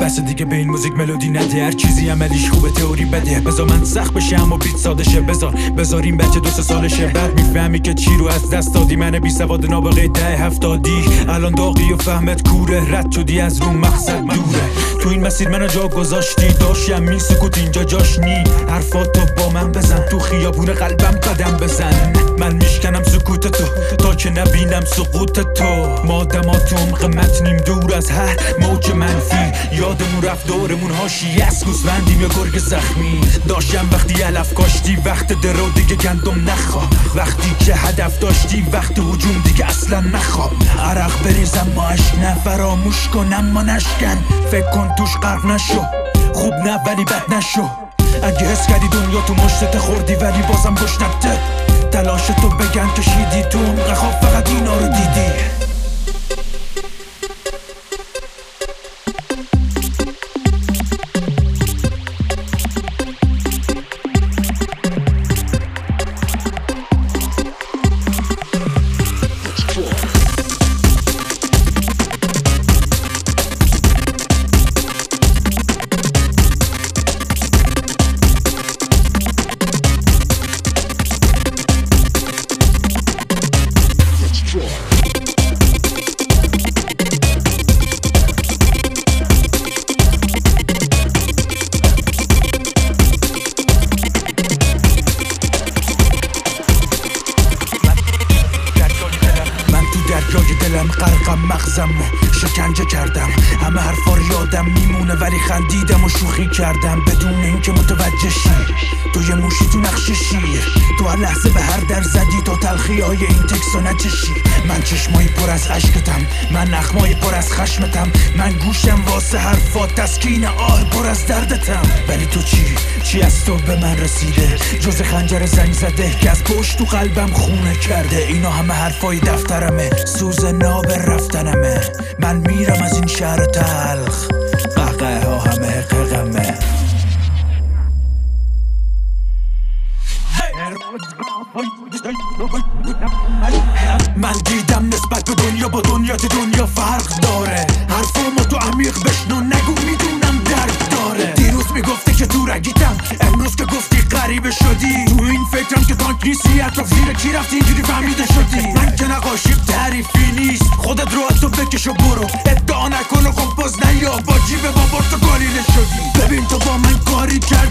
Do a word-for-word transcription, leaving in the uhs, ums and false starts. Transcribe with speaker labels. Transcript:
Speaker 1: بس دیگه به این موزیک ملودی نده، هر چیزی عملیش خوبه تئوری بده. بذار من سخت بشه اما بیت ساده شه، بذار بذار این بچه دو سه سالشه، بعد میفهمی که چی رو از دست دادی. من بی سواد نابغه ده هفتادی الان داغی و فهمت کوره، رد شدی از رو مقصد دوره. تو این مسیر منو جا گذاشتی، داشتم این سکوت اینجا جاش نی. حرفاتو با من بزن، تو خیابون قلبم قدم بزن. من میشکنم سکوت تو تا که نبینم سقوط تو. ما دمات عمق متنیم دور از هر موج منفی، یادمون رفت دورمون هاشی از گوسفندیم یا گرگ زخمی. داشتم وقتی علف کاشتی، وقت درو دیگه گندم نخواه، وقتی که هدف داشتی وقت هجوم دیگه اصلا نخواه. عرق بریزم ماش نه فراموش کنم ما نشکن، فکر کن توش غرق نشو، خوب نه ولی بد نشو. اگه حس کردی دنیا تو مشتت خوردی ولی بازم گوش نده، تلاش تو بگن کشیدی تو عمق خواب فقط اینا رو دیدی. جای دلم غرقم، مغزمو شکنجه کردم، همه حرفا رو یادم میمونه ولی خندیدم و شوخی کردم بدون اینکه متوجه شی. تو یه موشی تو نقش شیر، تو هر لحظه به هر در زدی تا تلخی های این تکسو نچشی. من چشمایی پر از عشقتم، من نخمایی پر از خشمتم، من گوشم واسه حرفات تسکین آه پر از دردتم. ولی تو چی؟ چی از تو به من رسیده جز خنجر زنگ زده که از پشت تو قلبم خونه کرده؟ اینا همه حرفای دفترمه، سوز ناب رفتنمه. من میرم از این شهر تلخ، قهقه ها همه قغمه. من دیدم نسبت به دنیا با دنیا تو دنیا فرق داره، حرفامو تو عمیق بشنو نگو میدونم درد داره. دیروز میگفتی که تو رگیتم، امروز که گفتی غریبه شدی. تو این فکرم که تانک نیستی، اطراف زیر کی رفتی اینجوری فهمیده شدی. من که نقاشیم تعریفی نیست، خودت رو از تو بکش و برو، ادعا نکن و خب باز نیا با جیب بابا تو گالیله شدی. ببین تو با من کاری کرد